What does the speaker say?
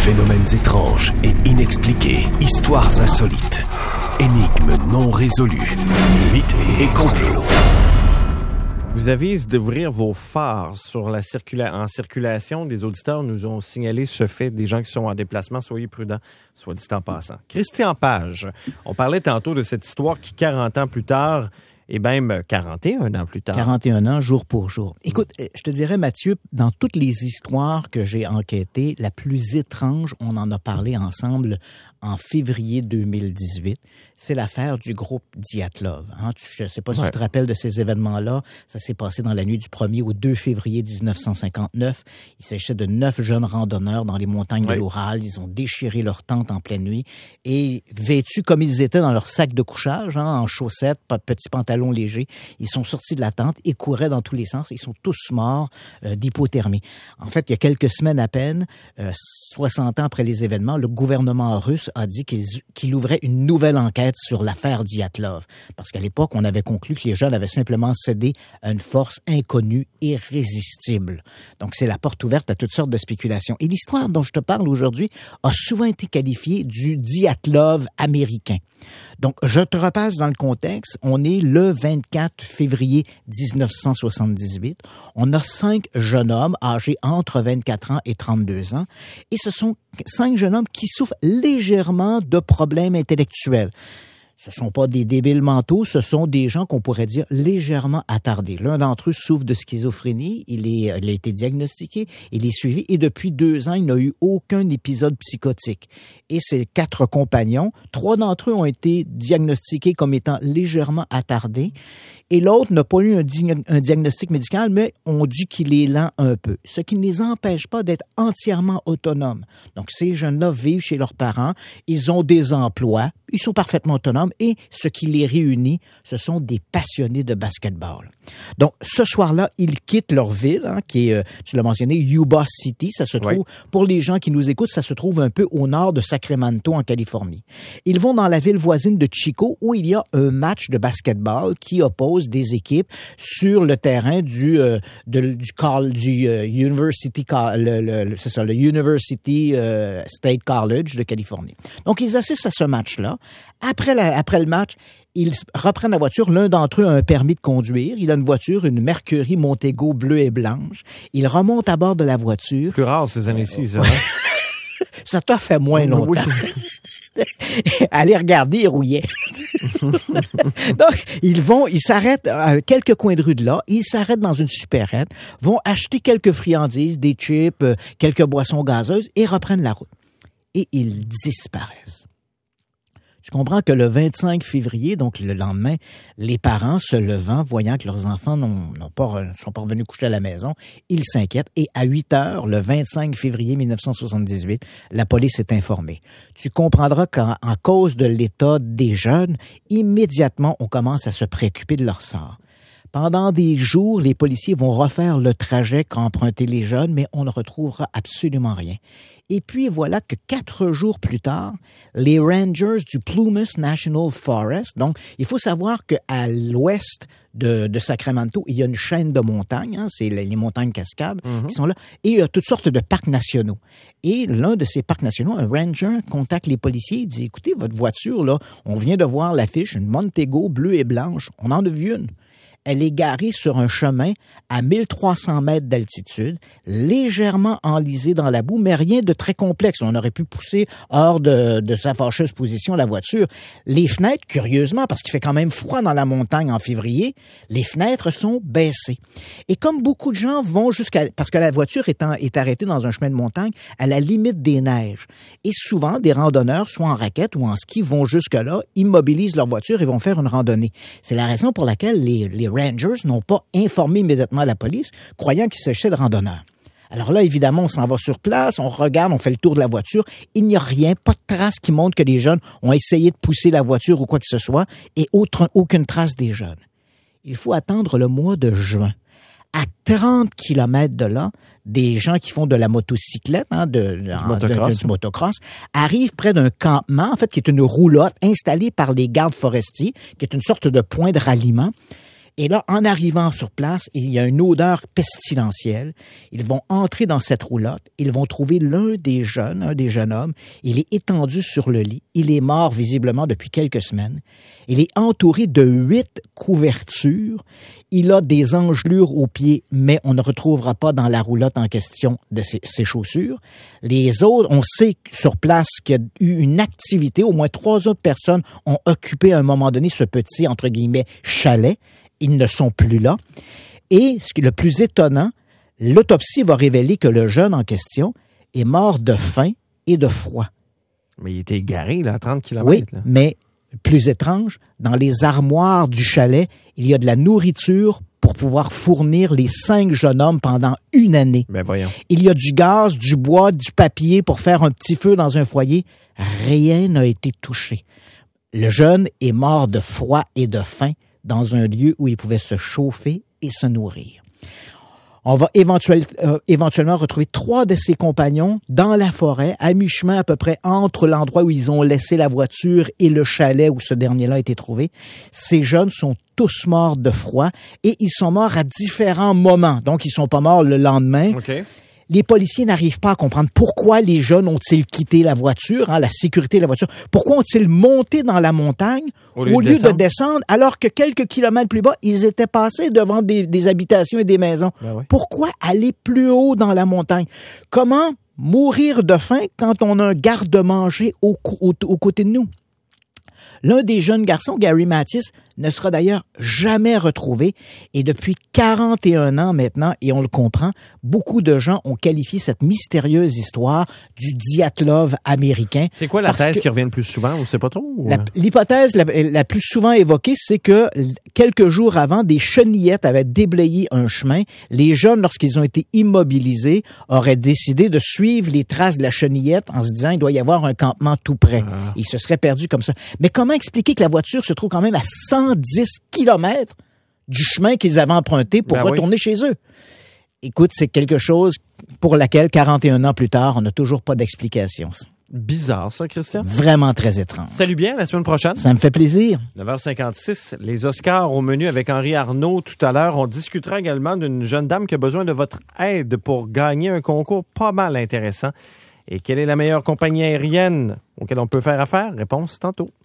Phénomènes étranges et inexpliqués, histoires insolites, énigmes non résolues, mythes et complots. Vous avise d'ouvrir vos phares sur en circulation. Des auditeurs nous ont signalé ce fait, des gens qui sont en déplacement. Soyez prudents, soit dit en passant. Christian Page, on parlait tantôt de cette histoire qui, 40 ans plus tard, et même 41 ans plus tard. 41 ans, jour pour jour. Écoute, je te dirais, Mathieu, dans toutes les histoires que j'ai enquêtées, la plus étrange, on en a parlé ensemble en février 2018, c'est l'affaire du groupe Dyatlov. Je ne sais pas si tu te rappelles de ces événements-là. Ça s'est passé dans la nuit du 1er au 2 février 1959. Il s'agissait de 9 jeunes randonneurs dans les montagnes de l'Oural. Ils ont déchiré leur tente en pleine nuit et vêtus comme ils étaient dans leur sac de couchage, en chaussettes, petits pantalons légers, ils sont sortis de la tente et couraient dans tous les sens. Ils sont tous morts d'hypothermie. En fait, il y a quelques semaines à peine, 60 ans après les événements, le gouvernement russe a dit qu'il ouvrait une nouvelle enquête sur l'affaire Dyatlov. Parce qu'à l'époque, on avait conclu que les jeunes avaient simplement cédé à une force inconnue, irrésistible. Donc, c'est la porte ouverte à toutes sortes de spéculations. Et l'histoire dont je te parle aujourd'hui a souvent été qualifiée du Dyatlov américain. Donc, je te repasse dans le contexte. On est le 24 février 1978. On a 5 jeunes hommes âgés entre 24 ans et 32 ans. Et ce sont 5 jeunes hommes qui souffrent légèrement de problèmes intellectuels. Ce sont pas des débiles mentaux, ce sont des gens qu'on pourrait dire légèrement attardés. L'un d'entre eux souffre de schizophrénie, il a été diagnostiqué, il est suivi et depuis 2 ans, il n'a eu aucun épisode psychotique. Et ses 4 compagnons, 3 d'entre eux ont été diagnostiqués comme étant légèrement attardés et l'autre n'a pas eu un diagnostic médical, mais on dit qu'il est lent un peu, ce qui ne les empêche pas d'être entièrement autonomes. Donc ces jeunes-là vivent chez leurs parents, ils ont des emplois, ils sont parfaitement autonomes et ce qui les réunit, ce sont des passionnés de basketball. Donc, ce soir-là, ils quittent leur ville, qui est, tu l'as mentionné, Yuba City. Ça se trouve, pour les gens qui nous écoutent, ça se trouve un peu au nord de Sacramento, en Californie. Ils vont dans la ville voisine de Chico, où il y a un match de basketball qui oppose des équipes sur le terrain du University, le University State College de Californie. Donc, ils assistent à ce match-là. Après le match, ils reprennent la voiture. L'un d'entre eux a un permis de conduire. Il a une voiture, une Mercury Montego bleue et blanche. Il remonte à bord de la voiture. Plus rare ces années-ci, ça. Ça t'a fait moins longtemps. Oui. Allez regarder, il rouillait. Donc, ils s'arrêtent à quelques coins de rue de là. Ils s'arrêtent dans une supérette, vont acheter quelques friandises, des chips, quelques boissons gazeuses et reprennent la route. Et ils disparaissent. Tu comprends que le 25 février, donc le lendemain, les parents se levant, voyant que leurs enfants sont pas revenus coucher à la maison, ils s'inquiètent et à 8 heures, le 25 février 1978, la police est informée. Tu comprendras qu'en cause de l'état des jeunes, immédiatement, on commence à se préoccuper de leur sort. Pendant des jours, les policiers vont refaire le trajet qu'a emprunté les jeunes, mais on ne retrouvera absolument rien. Et puis voilà que 4 jours plus tard, les Rangers du Plumas National Forest, donc il faut savoir qu'à l'ouest de Sacramento, il y a une chaîne de montagnes, c'est les montagnes Cascades qui sont là, et il y a toutes sortes de parcs nationaux. Et l'un de ces parcs nationaux, un ranger, contacte les policiers, il dit, écoutez, votre voiture, là, on vient de voir l'affiche, une Montego bleue et blanche, on en a vu une. Elle est garée sur un chemin à 1300 mètres d'altitude, légèrement enlisée dans la boue, mais rien de très complexe. On aurait pu pousser hors de sa fâcheuse position la voiture. Les fenêtres, curieusement, parce qu'il fait quand même froid dans la montagne en février, les fenêtres sont baissées. Et comme beaucoup de gens vont parce que la voiture est arrêtée dans un chemin de montagne à la limite des neiges. Et souvent, des randonneurs, soit en raquette ou en ski, vont jusque-là, immobilisent leur voiture et vont faire une randonnée. C'est la raison pour laquelle les Rangers n'ont pas informé immédiatement la police, croyant qu'il s'agissait de randonneurs. Alors là, évidemment, on s'en va sur place, on regarde, on fait le tour de la voiture. Il n'y a rien, pas de trace qui montre que les jeunes ont essayé de pousser la voiture ou quoi que ce soit, et aucune trace des jeunes. Il faut attendre le mois de juin. À 30 kilomètres de là, des gens qui font de la motocyclette, du motocross, arrivent près d'un campement, en fait, qui est une roulotte installée par les gardes forestiers, qui est une sorte de point de ralliement. Et là, en arrivant sur place, il y a une odeur pestilentielle. Ils vont entrer dans cette roulotte. Ils vont trouver un des jeunes hommes. Il est étendu sur le lit. Il est mort visiblement depuis quelques semaines. Il est entouré de 8 couvertures. Il a des engelures aux pieds, mais on ne retrouvera pas dans la roulotte en question de ses chaussures. Les autres, on sait sur place qu'il y a eu une activité. Au moins 3 autres personnes ont occupé à un moment donné ce petit, entre guillemets, chalet. Ils ne sont plus là. Et ce qui est le plus étonnant, l'autopsie va révéler que le jeune en question est mort de faim et de froid. Mais il était égaré, là, à 30 km. Oui, là. mais plus étrange, dans les armoires du chalet, il y a de la nourriture pour pouvoir fournir les 5 jeunes hommes pendant une année. Ben voyons. Il y a du gaz, du bois, du papier pour faire un petit feu dans un foyer. Rien n'a été touché. Le jeune est mort de froid et de faim dans un lieu où il pouvait se chauffer et se nourrir. On va éventuellement retrouver 3 de ses compagnons dans la forêt, à mi-chemin à peu près entre l'endroit où ils ont laissé la voiture et le chalet où ce dernier-là a été trouvé. Ces jeunes sont tous morts de froid et ils sont morts à différents moments. Donc, ils sont pas morts le lendemain. OK. Les policiers n'arrivent pas à comprendre pourquoi les jeunes ont-ils quitté la voiture, la sécurité de la voiture. Pourquoi ont-ils monté dans la montagne au lieu de descendre, alors que quelques kilomètres plus bas, ils étaient passés devant des habitations et des maisons. Ben oui. Pourquoi aller plus haut dans la montagne? Comment mourir de faim quand on a un garde-manger aux côtés de nous? L'un des jeunes garçons, Gary Mattis, ne sera d'ailleurs jamais retrouvé. Et depuis 41 ans maintenant, et on le comprend, beaucoup de gens ont qualifié cette mystérieuse histoire du Dyatlov américain. C'est quoi la thèse qui revient le plus souvent? On ne sait pas trop? L'hypothèse la plus souvent évoquée, c'est que quelques jours avant, des chenillettes avaient déblayé un chemin. Les jeunes, lorsqu'ils ont été immobilisés, auraient décidé de suivre les traces de la chenillette en se disant il doit y avoir un campement tout près. Ils se seraient perdus comme ça. Mais comment expliquer que la voiture se trouve quand même à 110 kilomètres du chemin qu'ils avaient emprunté pour retourner chez eux? Écoute, c'est quelque chose pour laquelle, 41 ans plus tard, on n'a toujours pas d'explication. Bizarre, ça, Christian. Vraiment très étrange. Salut bien, la semaine prochaine. Ça me fait plaisir. 9h56, les Oscars au menu avec Henri Arnaud tout à l'heure. On discutera également d'une jeune dame qui a besoin de votre aide pour gagner un concours pas mal intéressant. Et quelle est la meilleure compagnie aérienne auquel on peut faire affaire? Réponse tantôt.